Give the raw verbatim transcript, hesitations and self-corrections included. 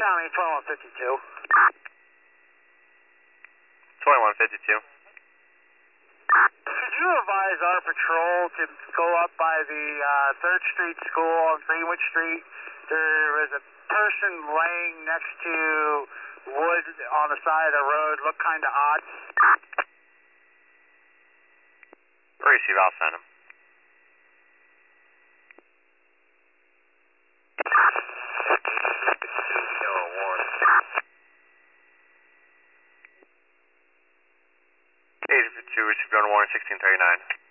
County, twenty-one fifty-two. twenty-one fifty-two. Could you advise our patrol to go up by the uh, third Street School on Greenwood Street? There is a person laying next to wood on the side of the road, look kind of odd. Receive, I'll send him. eight fifty-two, received on warning sixteen thirty-nine.